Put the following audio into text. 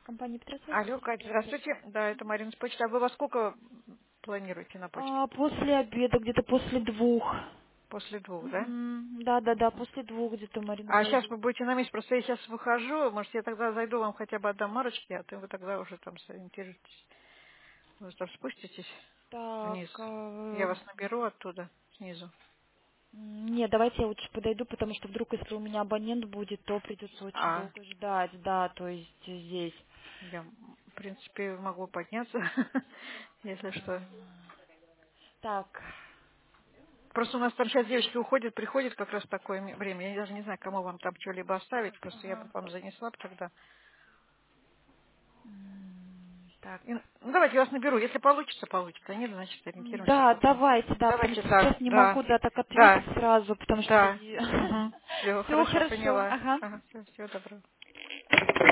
Компания Петросвязь. Алло, Катя, здравствуйте. Да, это Марина с почты. А вы во сколько планируете на почту? После обеда, где-то после 2. После 2, да? Да, после 2 где-то, Марина, А сейчас зайду. вы будете на месте. Просто я сейчас выхожу. Может, я тогда зайду, вам хотя бы отдам марочки, а то вы тогда уже там сориентируетесь. Вы там спуститесь Так, вниз. Я вас наберу оттуда, снизу. нет, давайте я лучше подойду, потому что вдруг, если у меня абонент будет, то придется очень А, долго ждать, да, то есть здесь. я, в принципе, могу подняться, если что. Так, Просто у нас там сейчас девочки уходят, приходят как раз в такое время. Я даже не знаю, кому вам там что-либо оставить. Просто я бы вам занесла бы тогда. так. Ну, давайте я вас наберу. Если получится, получится. А нет, значит, ориентируемся Да, потом. давайте, да, потому Давайте что так. сейчас не Да. могу, да, так ответить Да. сразу, потому что... Да. Угу. Все, Все хорошо, хорошо, поняла. ага. Ага, все, всего доброго.